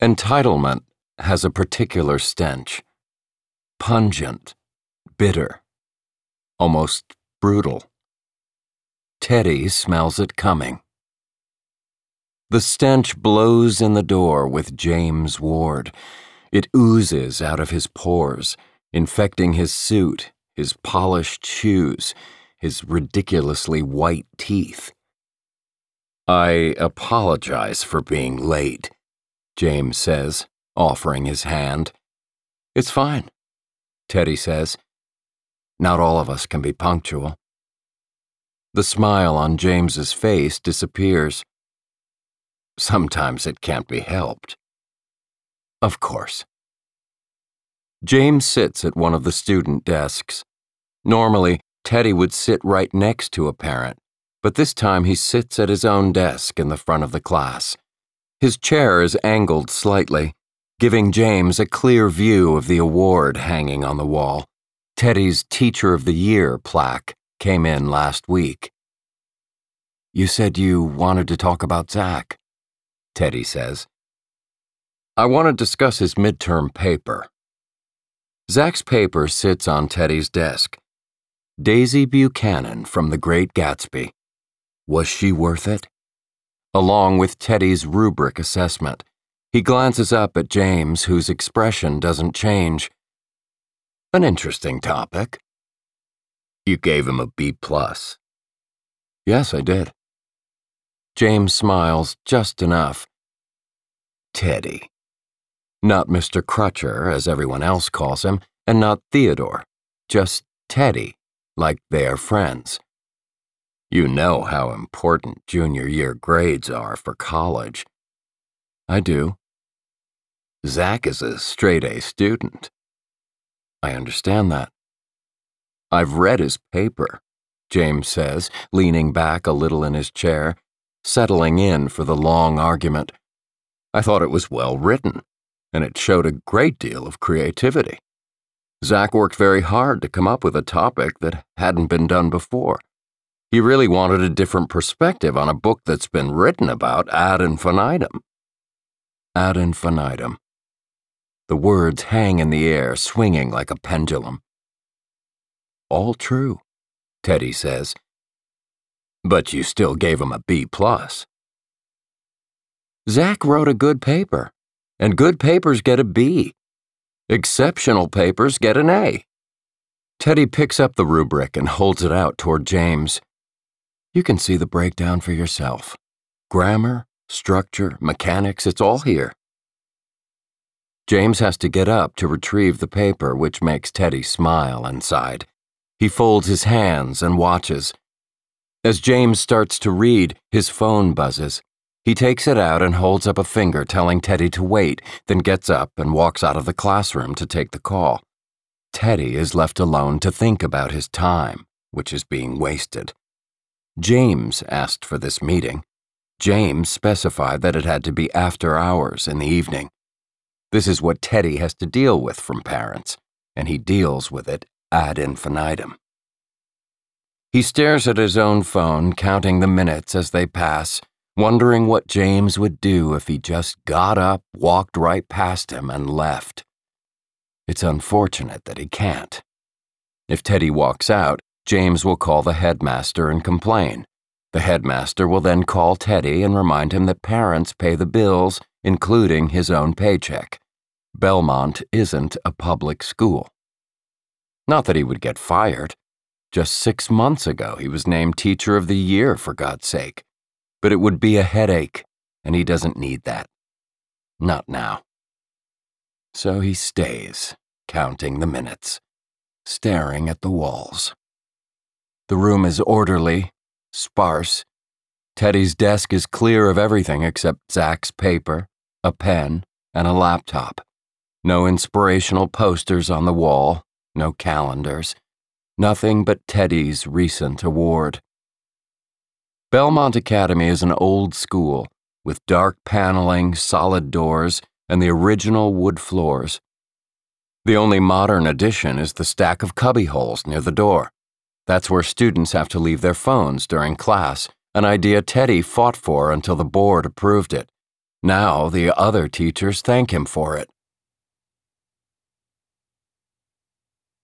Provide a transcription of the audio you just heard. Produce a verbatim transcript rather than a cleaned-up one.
Entitlement has a particular stench. Pungent, bitter, almost brutal. Teddy smells it coming. The stench blows in the door with James Ward. It oozes out of his pores, infecting his suit, his polished shoes, his ridiculously white teeth. "I apologize for being late," James says, offering his hand. "It's fine," Teddy says. "Not all of us can be punctual." The smile on James's face disappears. "Sometimes it can't be helped." "Of course." James sits at one of the student desks. Normally, Teddy would sit right next to a parent, but this time he sits at his own desk in the front of the class. His chair is angled slightly, giving James a clear view of the award hanging on the wall. Teddy's Teacher of the Year plaque came in last week. "You said you wanted to talk about Zach," Teddy says. "I want to discuss his midterm paper." Zach's paper sits on Teddy's desk. Daisy Buchanan from The Great Gatsby. Was she worth it? Along with Teddy's rubric assessment. He glances up at James, whose expression doesn't change. "An interesting topic." "You gave him a B plus." "Yes, I did." James smiles just enough. "Teddy." Not Mister Crutcher, as everyone else calls him, and not Theodore. Just Teddy, like they are friends. "You know how important junior year grades are for college." "I do." "Zach is a straight-A student." "I understand that." "I've read his paper," James says, leaning back a little in his chair, settling in for the long argument. "I thought it was well written, and it showed a great deal of creativity. Zach worked very hard to come up with a topic that hadn't been done before. He really wanted a different perspective on a book that's been written about ad infinitum." Ad infinitum. The words hang in the air, swinging like a pendulum. "All true," Teddy says. "But you still gave him a B plus." "Zach wrote a good paper, and good papers get a B. Exceptional papers get an A." Teddy picks up the rubric and holds it out toward James. "You can see the breakdown for yourself. Grammar, structure, mechanics, it's all here." James has to get up to retrieve the paper, which makes Teddy smile inside. He folds his hands and watches. As James starts to read, his phone buzzes. He takes it out and holds up a finger telling Teddy to wait, then gets up and walks out of the classroom to take the call. Teddy is left alone to think about his time, which is being wasted. James asked for this meeting. James specified that it had to be after hours in the evening. This is what Teddy has to deal with from parents, and he deals with it ad infinitum. He stares at his own phone, counting the minutes as they pass, wondering what James would do if he just got up, walked right past him, and left. It's unfortunate that he can't. If Teddy walks out, James will call the headmaster and complain. The headmaster will then call Teddy and remind him that parents pay the bills, including his own paycheck. Belmont isn't a public school. Not that he would get fired. Just six months ago, he was named Teacher of the Year, for God's sake. But it would be a headache, and he doesn't need that. Not now. So he stays, counting the minutes, staring at the walls. The room is orderly, sparse. Teddy's desk is clear of everything except Zach's paper, a pen, and a laptop. No inspirational posters on the wall, no calendars. Nothing but Teddy's recent award. Belmont Academy is an old school, with dark paneling, solid doors, and the original wood floors. The only modern addition is the stack of cubbyholes near the door. That's where students have to leave their phones during class, an idea Teddy fought for until the board approved it. Now the other teachers thank him for it.